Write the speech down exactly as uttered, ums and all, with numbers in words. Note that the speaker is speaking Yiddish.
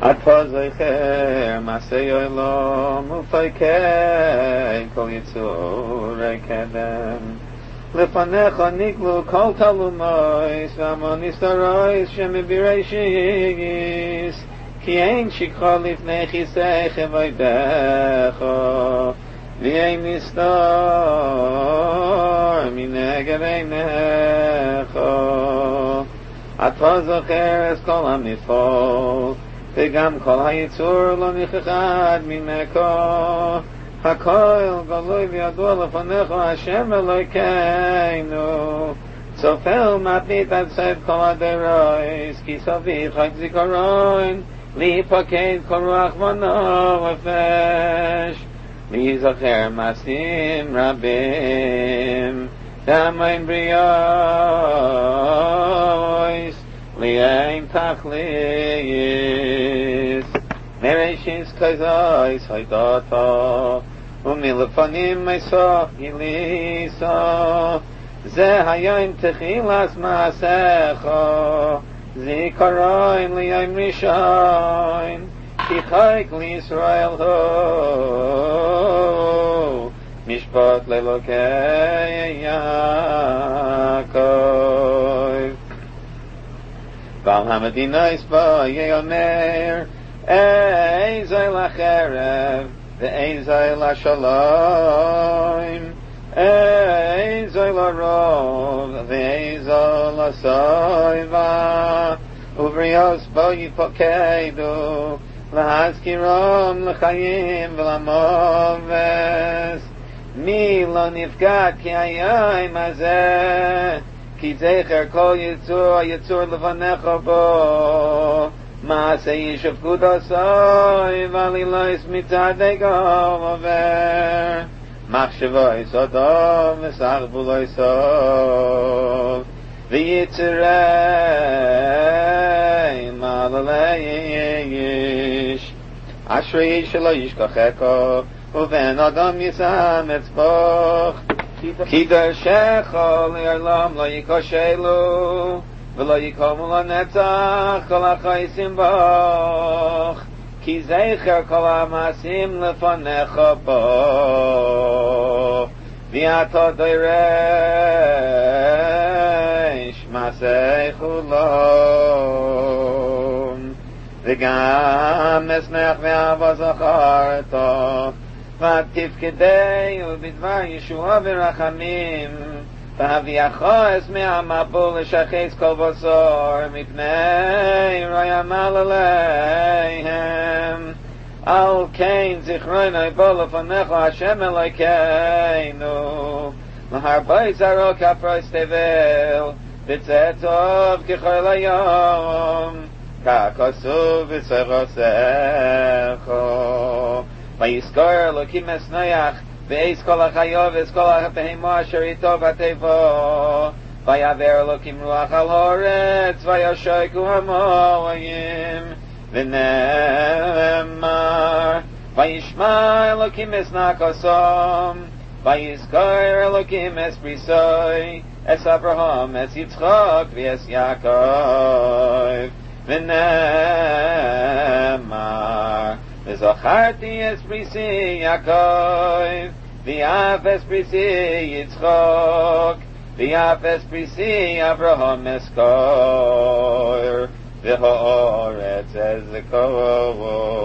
Atvazecher Masei Olam Ufaikei Kol Yitzurei Kedem Lefanecha Niglu Kol Talumois Vamonis Tarois Shemi Bireishis Ki Ein Shikha Lifnei Chiseiche Vaydecha V'yein Nistar Mineged Einecha Atvazecher Es Kol HaMifol וגם כל היצור לא נכחד ממך הכל גלוי וידוע לפניך השם אלוהינו צופל מתנית עד סוף כל הדרויס כי סביב חג זיכרון להיפקד כל רוח ונפש להיזכר מעשים רבים דמיים בריאוס Li'ain tachlis Mereshis kazais haydata Umilefanim meisa Ilisa Ze hayayim techilas maasecha Zikaroin li'aim rishain Kichayk li'Yisrael ho Mishpat le'lokei Yaakov Val Hamadina Isba Yeomer Eizai Lacherev Ve'eizai Lashalom Eizai Larov Ve'eizai Lasoiva Uvrios Bo Yipokedu Lahazkirom L'chayim V'lamoves Mi lo nifgat Ki hayayim hazeh כי זכר כל יצור היצור לפניך בו מעשה ישפקות עשוי ועלילויס מצעדי גום עובר מחשבוי סודום וסחבולוי סוף ויצרי מעללי איש אשרי שלא ישכחך ובן אדם ישם אצבוך כי דרשך לעולם לא יקושלו ולא יקומו לנצח כל החייסים בך כי זכר כל המעשים לפניך בו ואתה דורש מעשי חולון וגם אשמח ואהבה זכרתו ותפקדי ובדבר ישועה ורחמים והביאך אסמי המבול לשחץ כל בשר מפני רוי עמל עליהם על כן זכרנו בו לפניך השם אלוהינו להרבה זרוע כפרוס תבל בצא טוב ככל היום כך כסוף בצחוסך ויזכור אלוקים אסנויח ואיס כל החיוב ואיס כל הבהמה אשר איתו בטבע ויעבר אלוקים רוח על אורץ וישוקו המועים ונאמר וישמע אלוקים אס נקסום ויזכור אלוקים אס בריסוי אס אברהם אס יצחק ואס יעקב ונאמר וזכרתי אס פריסי יעקב ואף אס פריסי יצחק ואף אס פריסי אברהם אזכור והאורץ אזכור